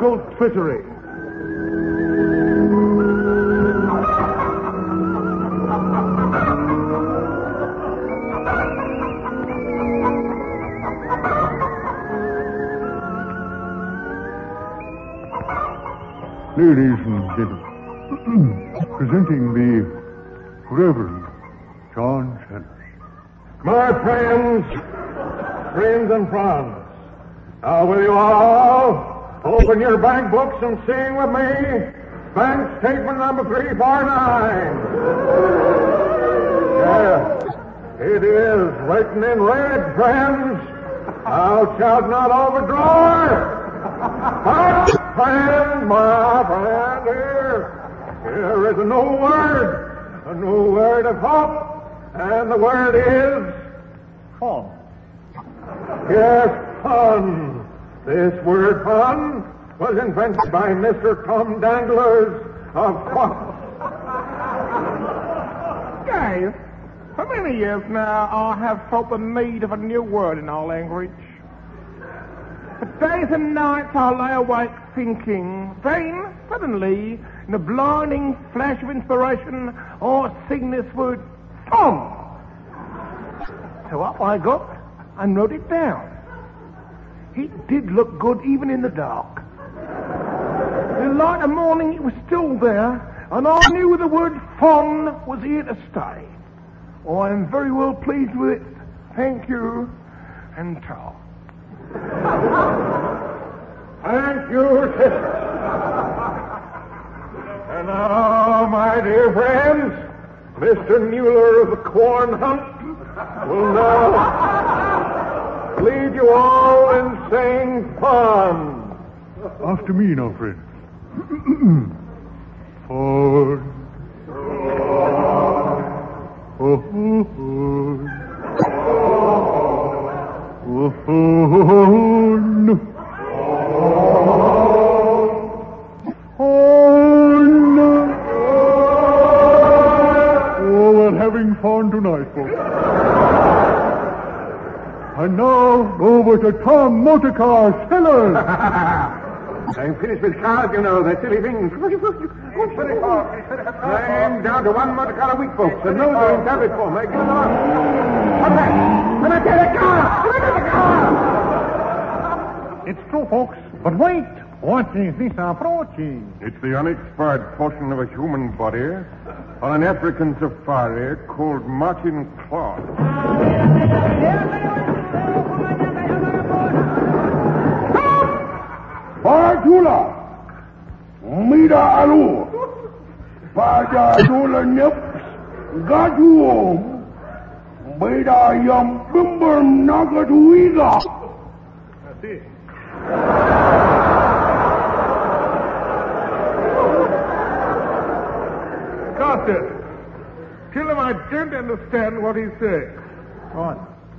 diabolical treachery. Ladies and gentlemen, presenting the Reverend John Sanders. My friends and friends, now will you all open your bank books and sing with me bank statement number 349. Yes, it is written in red, friends. Thou shalt not overdraw. But, friend, my friend, here is a new word of hope, and the word is Fun. yes, fun. This word fun was invented by Mr. Tom Danglers of Fun. Guys, for many years now I have felt the need of a new word in our language. For days and nights I lay awake thinking, then, suddenly, in a blinding flash of inspiration, I sing this word, fun. So up I got and wrote it down. It did look good even in the dark. In the light of morning it was still there, and I knew the word fun was here to stay. I am very well pleased with it. Thank you, and ta. Thank you, sister. And now, my dear friends, Mr. Mueller of the Corn Hunt will now lead you all in saying fun. After me now, friends. Fun. Oh, we're having fun tonight, folks. And now, over to Tom Motorcar Sellers. I'm finished with cars, you know, they're silly things. I'm down to one motor car a week, folks, and those are in habit for me. Give them up. What's that? Let me get a car! Let me get a car! It's true, folks. But wait. What is this approaching? It's the unexpired portion of a human body on an African safari called Martin Claude. Pajula, Mida Alu, Pajula Nips, Gatuom, Mida Yam Bimbum Nagatuiga. That's it. Carter, tell him I don't understand what he's saying. Right.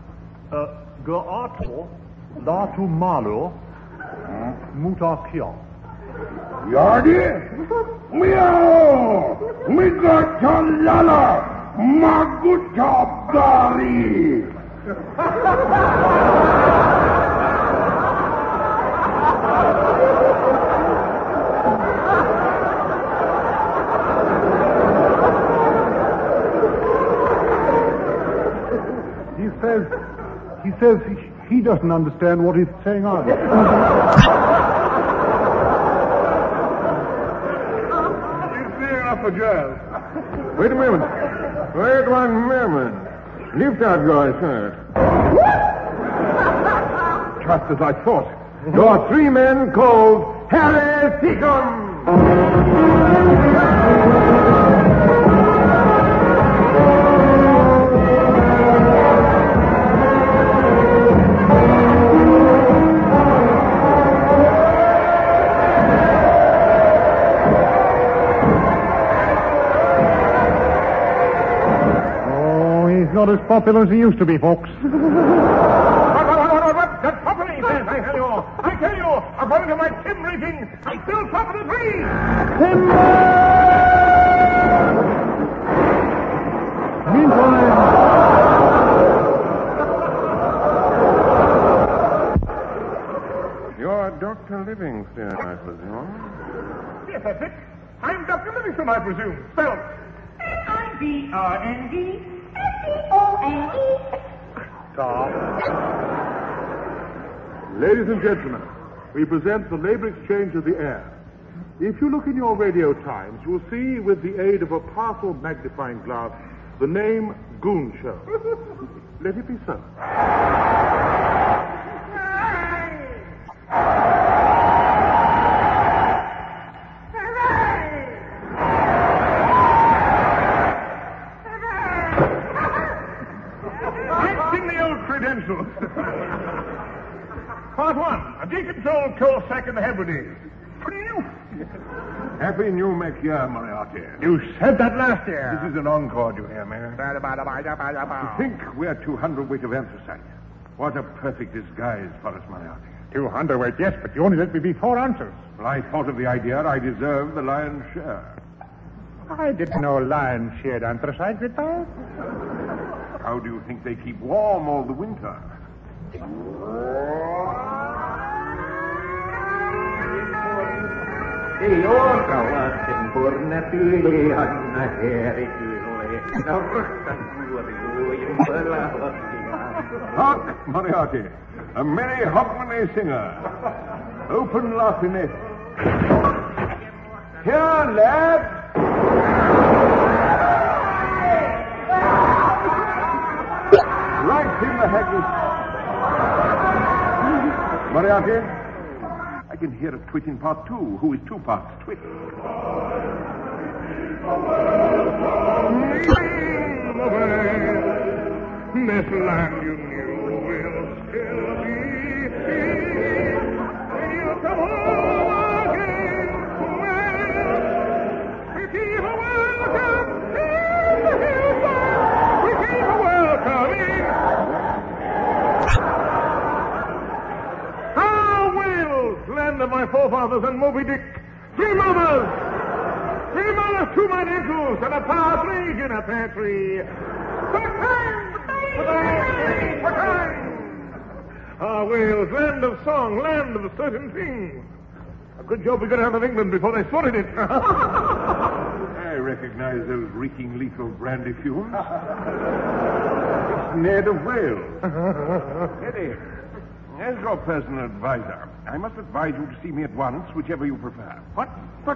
Gato, Datu Malu, Mutakia. Yardi, Meow, Mika Chalala, Maguta Gari. He says he doesn't understand what he's saying either. He's near enough for jazz. Wait a moment. Wait 1 moment. Lift out yours, sir. Just as I thought. Your 3 men called Harry Seacombe. Not as popular as he used to be, folks. What? That's property, I tell you. I tell you, according to my Tim rating, I still top of the tree. Timber! Meantime... Your Dr. Livingston, I presume. Yes, that's it. I'm Dr. Livingston, I presume. Spelled Livingston. Tom. Ladies and gentlemen, we present the labor exchange of the air. If you look in your radio times, you'll see, with the aid of a powerful magnifying glass, the name Goon Show. Let it be so. Fixing the old credentials. Part 1. A decontrolled coal sack in the Hebrides. Happy New Mac year, Moriarty. You said that last year. This is an encore, you hear me? To think we're 200 weight of anthracite. What a perfect disguise for us, Moriarty. 200 weight, yes, but you only let me be 4 ounces. Well, I thought of the idea I deserved the lion's share. I didn't know lions shared anthracite with that. How do you think they keep warm all the winter? Hark, Moriarty, a merry Hogmanay singer. Open laughing. Here, lad. Right in the haggis. Moriarty, I can hear a twit in part 2, who is 2 parts twit. This land you knew will still be here. We'll come home again. Well, we keep a welcome in the hillside. We keep a welcome in. Ah, Wales, land of my forefathers and Moby Dick. 3 mothers. 3 mothers, 2 mighty uncles, and a partridge in a pear tree. Ah, Wales, land of song, land of certain things. A good job we got out of England before they sorted it. I recognize those reeking lethal brandy fumes. It's Ned of Wales. Eddie, as your personal advisor, I must advise you to see me at once, whichever you prefer. What?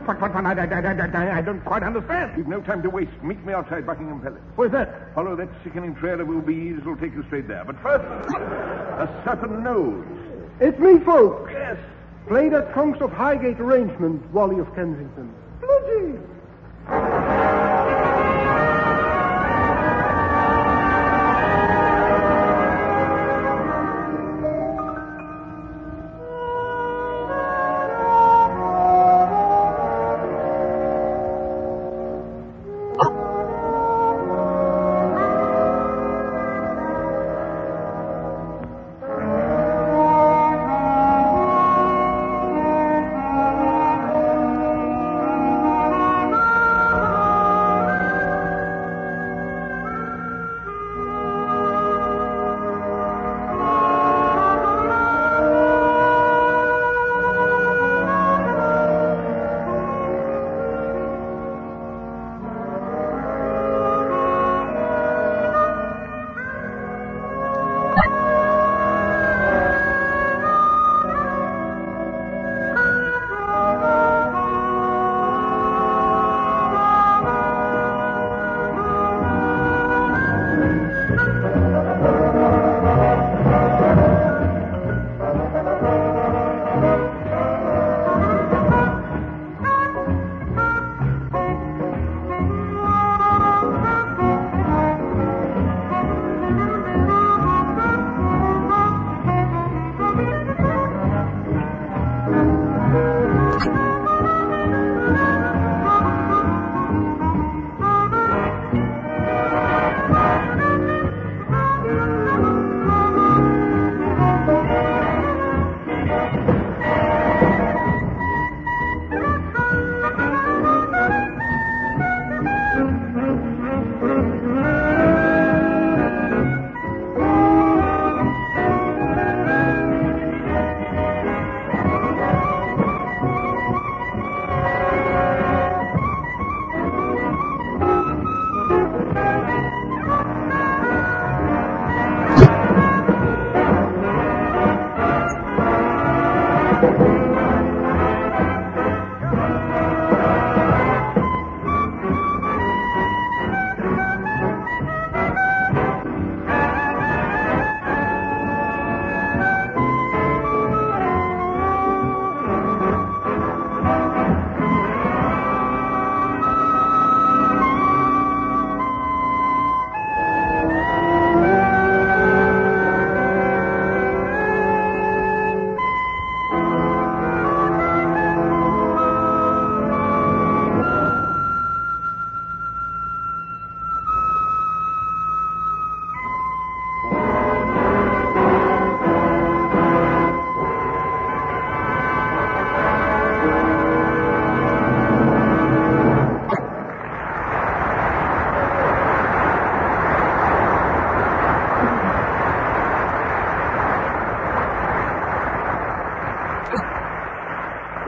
I don't quite understand. We've no time to waste. Meet me outside Buckingham Palace. Where's that? Follow that sickening trail of Ease. It'll take you straight there. But first, a certain nose. It's me, folks. Yes. Play that Trunks of Highgate arrangement, Wally of Kensington. Bloody!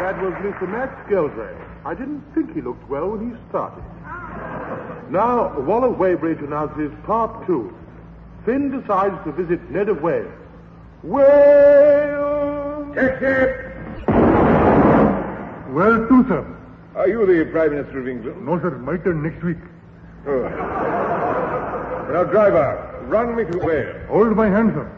That was Mr. Max Geldray. I didn't think he looked well when he started. Now, Waller Weybridge announces Part 2. Finn decides to visit Ned of Wales. Wales! Taxi! Well, too, sir. Are you the Prime Minister of England? No, sir. My turn next week. Oh. Now, driver, run me to Wales. Hold my hand, sir.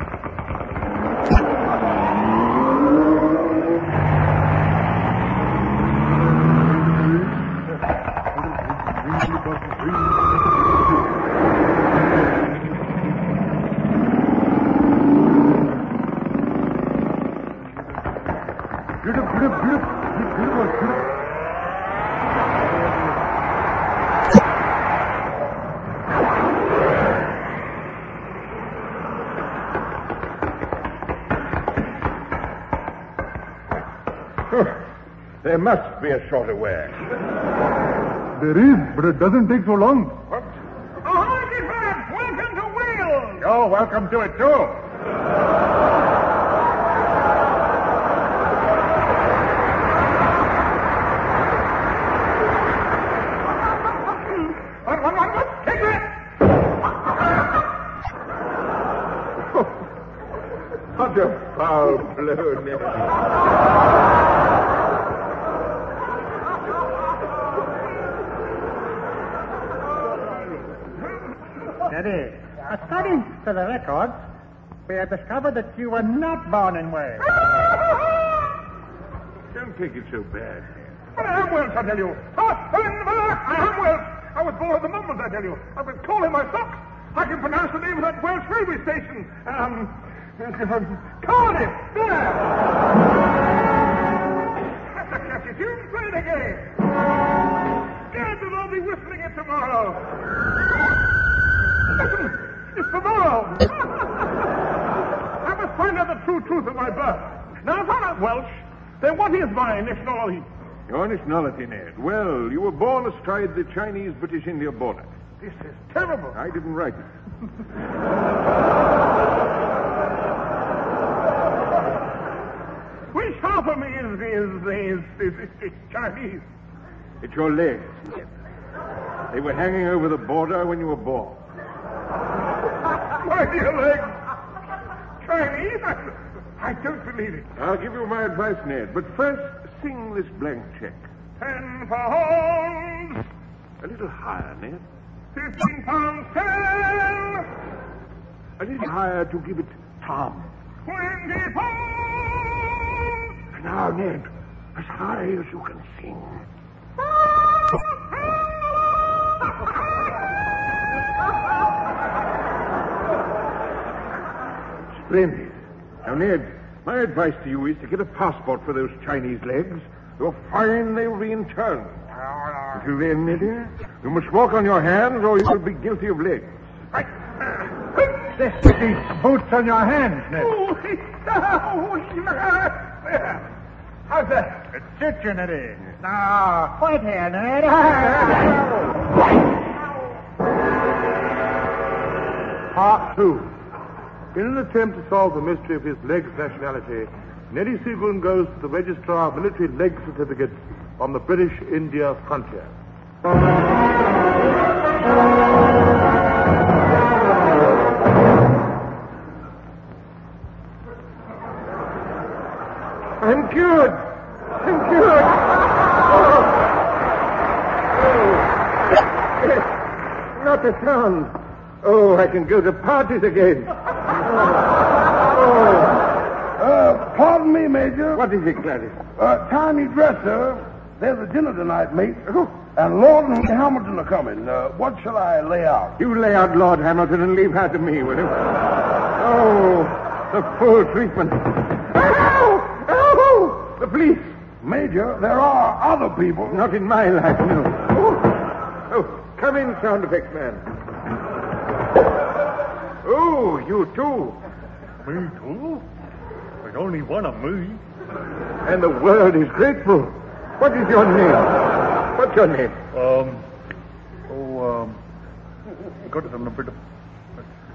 There must be a shorter way. There is, but it doesn't take so long. What? Ahoy, Gifford! Welcome to Wales! You're welcome to it, too. Take it! What a foul blow, Ned. Steady. According to the records, we have discovered that you were not born in Wales. Don't take it so bad, Ned. But I am Welsh, I tell you. I am Welsh. I was born at the moment, I tell you. I've been calling my socks. I can pronounce the name of that Welsh railway station. Cardiff. There. That's a catchy tune. Play it again. Scared that I'll be whistling it tomorrow. Listen, it's tomorrow. I must find out the true truth of my birth. Now, if I'm not Welsh, then what is my nationality? Your nationality, Ned. Well, you were born astride the Chinese-British India border. This is terrible. I didn't write it. Which half of me is Chinese? It's your legs, Ned. They were hanging over the border when you were born. My dear legs. Chinese? I don't believe it. I'll give you my advice, Ned. But first, sing this blank check. 10 pounds. A little higher, Ned. 15 pounds 10. A little higher to give it Tom. 20 pounds. Now, Ned, as high as you can sing. Splendid. Now, Ned, my advice to you is to get a passport for those Chinese legs. You're fine, they'll be interned. Until then, Ned, you must walk on your hands or you will be guilty of legs. These boots on your hands, Ned. How's that? It suits you, Neddy. Now, quit here, Ned. Part 2. In an attempt to solve the mystery of his legs nationality, Neddy Seagoon goes to the Registrar of Military Leg Certificates on the British India frontier. I'm cured. I'm cured. Oh. Not a sound. Oh, I can go to parties again. Pardon me, Major. What is it, Gladys? Tiny dresser. There's a dinner tonight, mate. And Lord and Hamilton are coming. What shall I lay out? You lay out Lord Hamilton and leave her to me, will you? Oh, the full treatment. Ow! Ow! The police. Major, there are other people. Not in my life, no. Oh, come in, sound effects man. Oh, you too. Me too? There's only one of me. And the world is grateful. What is your name? What's your name? Got it on a bit of...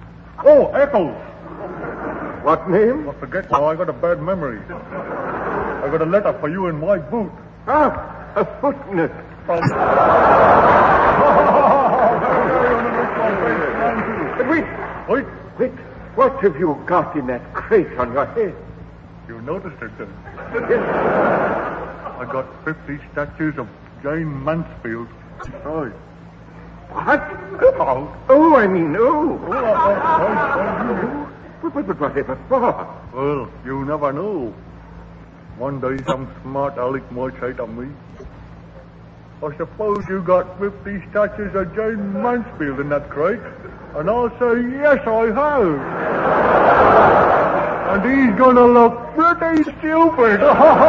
Oh, Eccles. What name? I forget now. I got a bad memory. I got a letter for you in my boot. Ah, a footnote. But wait. Wait. What have you got in that crate on your head? You noticed it, then? I got 50 statues of Jane Mansfield. Oh. What? I mean, But whatever for? Well, you never know. One day some smart aleck might say to me, I suppose you got 50 statues of Jane Mansfield in that crate? And I'll say, yes, I have. And he's gonna look pretty stupid.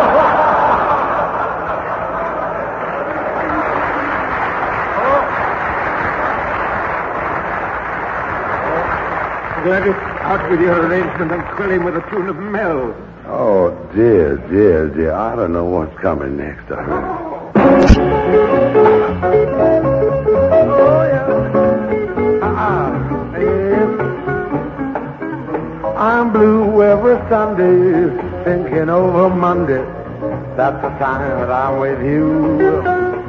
Gladys, out with your arrangement and quill him with a tune of Mel. Oh, dear. I don't know what's coming next. Oh, yeah. I'm blue every Sunday, thinking over Monday. That's the time that I'm with you.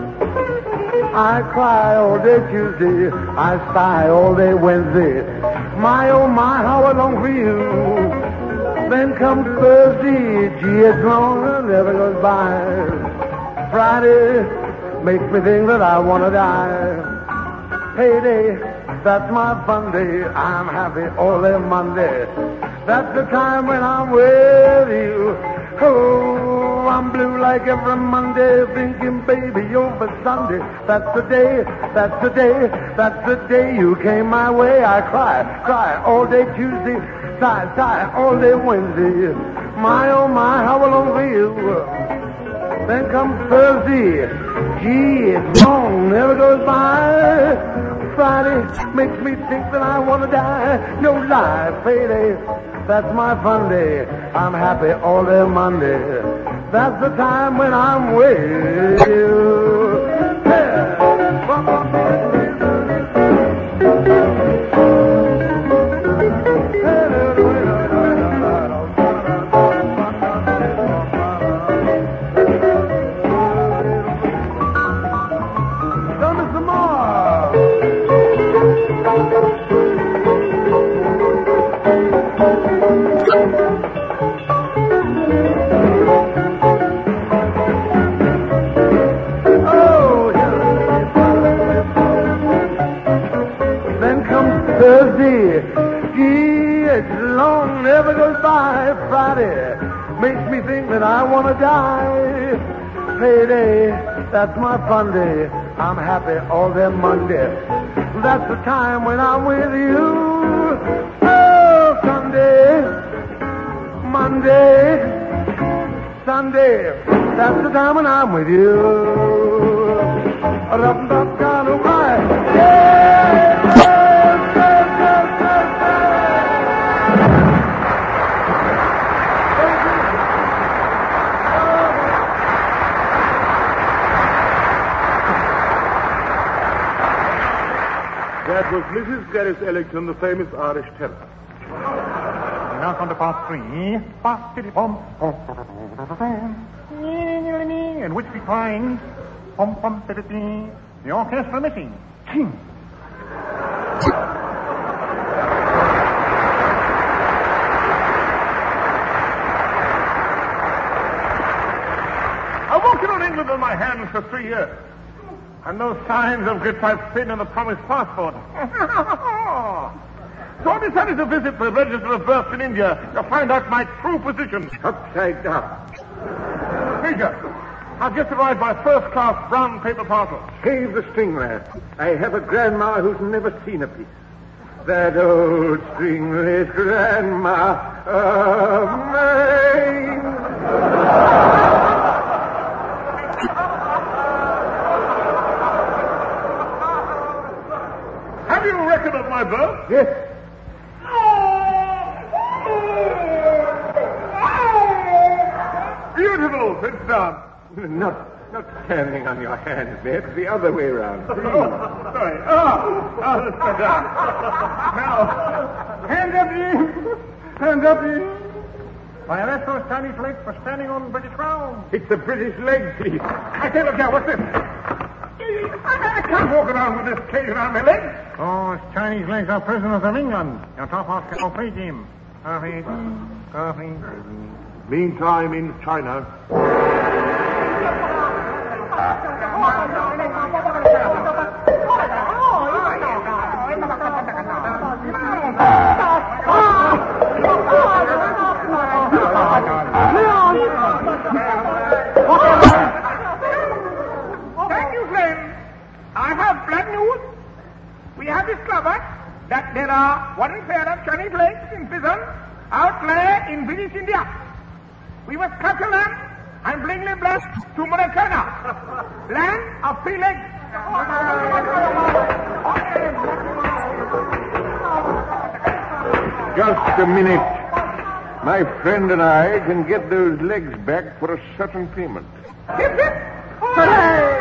I cry all day Tuesday, I sigh all day Wednesday. My, oh my, how I long for you. Then comes Thursday, gee, it's long and never goes by. Friday makes me think that I want to die. Payday, that's my fun day. I'm happy all day Monday. That's the time when I'm with you. Oh, I'm blue like every Monday, thinking, baby, over Sunday. That's the day you came my way. I cry all day Tuesday, sigh all day Wednesday. My, oh my, how I long for you. Then comes Thursday, gee, it's long, never goes by. Friday makes me think that I want to die. No lie, payday, that's my fun day. I'm happy all day Monday. That's the time when I'm with you. Thursday, gee, it's long, never goes by. Friday makes me think that I want to die. Payday, that's my fun day. I'm happy all day Monday. That's the time when I'm with you. Oh, Sunday, Monday, Sunday, that's the time when I'm with you. That was Mrs. Gladys Ellington, the famous Irish tenor. Now on to part 3. In which we find the orchestra missing. I walked around England on my hands for 3 years. And no signs of good type sin in the promised passport. So I decided to visit the Register of Births in India to find out my true position. Upside down. Major, I've just arrived by first-class brown paper parcel. Save the string, lad. I have a grandma who's never seen a piece. That old stringless grandma of mine. Have you a record of my birth? Yes. Beautiful. Sit down. Not standing on your hands, Ned. The other way around. Sorry. Let's sit down. Now, hands up, you. Hands up, you. Why, arrest those Chinese legs for standing on British ground. It's the British leg thief. I say, look here, what's this? I can't walk around with this cage around my legs. Oh, it's Chinese legs are prisoners of England. Your top off can free him. Meantime, in China. Thank you, friend. I have bad news. We have discovered that there are one pair of Chinese legs in prison out there in British India. We must capture them and bring them back to China, land of free legs. Just a minute. My friend and I can get those legs back for a certain payment. Hip, hip. Hooray!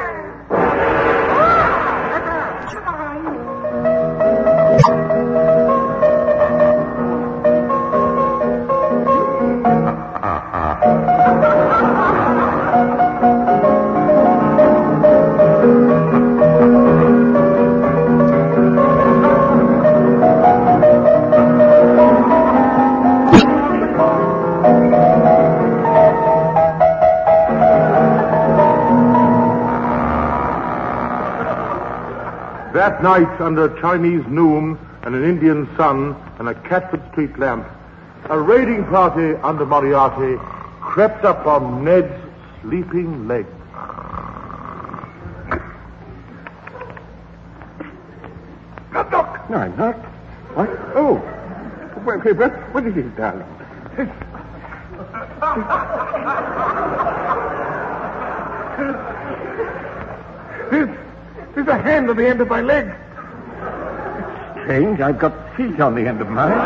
That night, under a Chinese noon and an Indian sun and a Catford Street lamp, a raiding party under Moriarty crept up on Ned's sleeping legs. Look! No, I'm not. What? Oh. What is it, darling? There's a hand on the end of my leg. It's strange. I've got feet on the end of mine.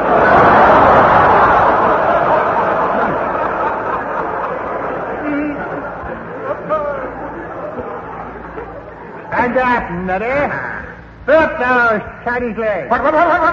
Stand up, Neddy. Stop those Chinese legs. What?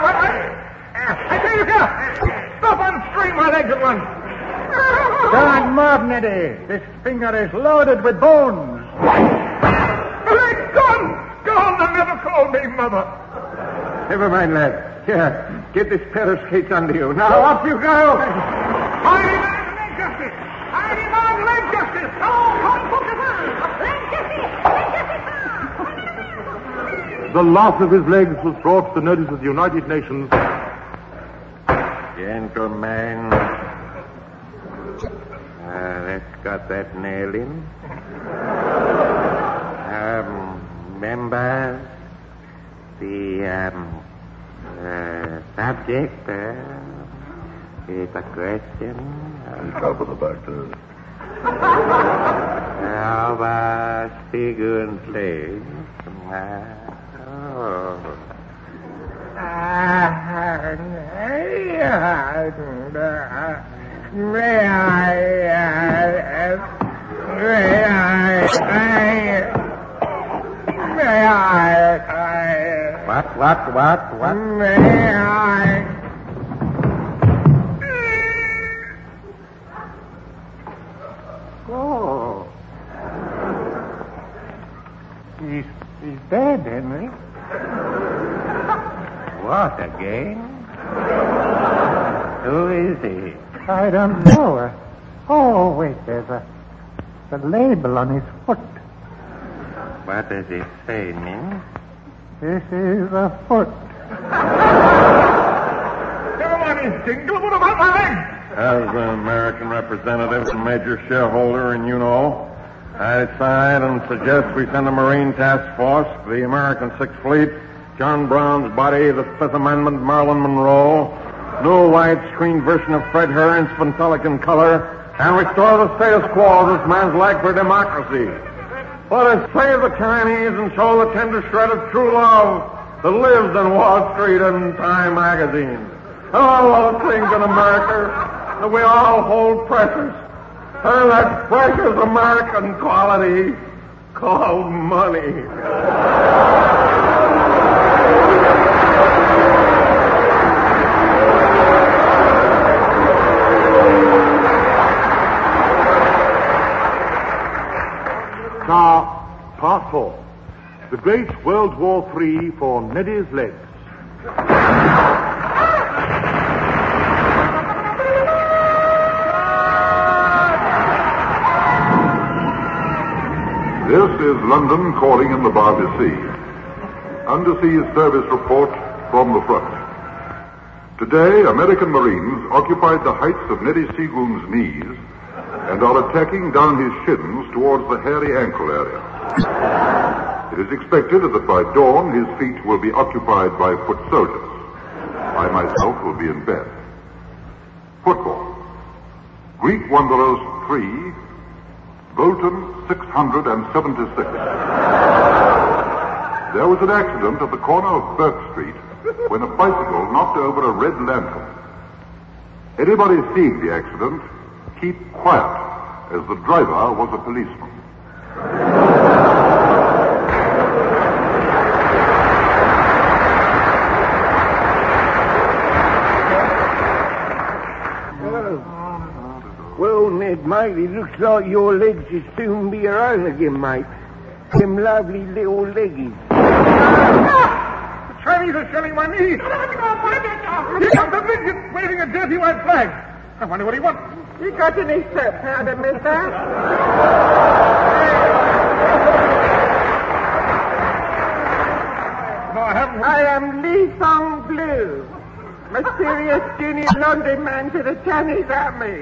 I tell you here. Stop unscrewing my legs at once. Don't move, Neddy. This finger is loaded with bones. The leg's gone. Gone. They'll never call me mother. Never mind, lad. Here, get this pair of skates under you. Now, off you go. I demand leg justice. I demand leg justice. The loss of his legs was brought to the notice of the United Nations. Gentlemen, let's got that nail in. Members, the subject is a question Cover the back there. of Sigurd What? May I? Oh. He's dead, Henry. What, again? Who is he? I don't know. Oh, wait, there's a label on his foot. What does it say, Nin? This is a foot. Never mind his jingle. What about my leg? As an American representative and major shareholder in I decide and suggest we send a Marine task force to the American Sixth Fleet, John Brown's body, the Fifth Amendment, Marilyn Monroe, new widescreen version of Fred Herring's Pantelican color, and restore the status quo of this man's like for democracy. Let us save the Chinese and show the tender shred of true love that lives in Wall Street and Time magazine. And all those things in America that we all hold precious. And that precious American quality called money. Car, Part 4. The Great World War III for Neddy's Legs. This is London calling in the Barbary Sea. Undersea Service report from the front. Today, American Marines occupied the heights of Neddy Seagoon's knees and are attacking down his shins towards the hairy ankle area. It is expected that by dawn his feet will be occupied by foot soldiers. I myself will be in bed. Football. Greek Wanderers 3, Bolton 676. There was an accident at the corner of Burke Street when a bicycle knocked over a red lantern. Anybody seeing the accident, keep quiet, as the driver was a policeman. Well, Ned, mate, it looks like your legs will soon be your own again, mate. Them lovely little leggies. The Chinese are shelling my knees. Here comes the midget waving a dirty white flag. I wonder what he wants. You got any soap powder, mister? No, I haven't. I am Lee Song Blue, mysterious junior laundry man to the Chinese army.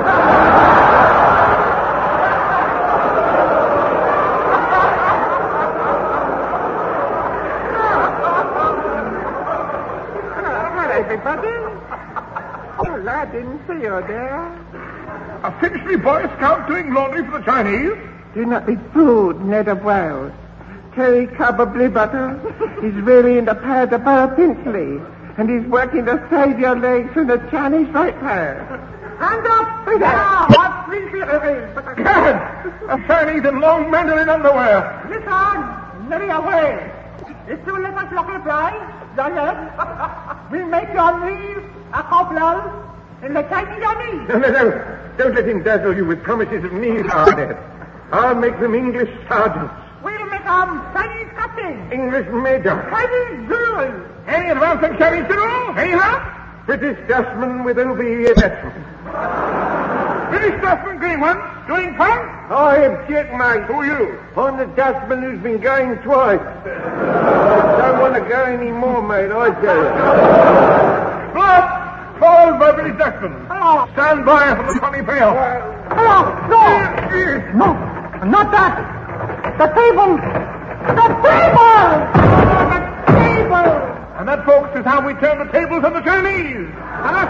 Everybody? Well, I didn't see you there. A Finchley Boy Scout doing laundry for the Chinese? Do not be fooled, Ned of Wales. Terry Cobb of Bluebottle is really in the pad of Borough Finchley, and he's working to save your legs from the Chinese vipers. Hand up! Now, what Finchley is? Gad! A Chinese in long mandarin underwear. Listen! Very away! As soon as I shall reply, your legs will make your knees a cobbler in the Chinese army. No. Don't let him dazzle you with promises of knees, Ned. I'll make them English sergeants. We'll make them Chinese captains. English major. Chinese generals. Any advance on Chinese general? Any luck? British dustman with OBE attachment. British dustman, green one. Doing fun? I object, mate. Who are you? I'm the dustman who's been going twice. Don't want to go any more, mate, I tell you. Blood! Followed by British dustman. Oh. Stand by for the funny pail. Oh, no! No, not that. The table! The table! Oh, the table! And that, folks, is how we turn the tables on the Chinese. Ah,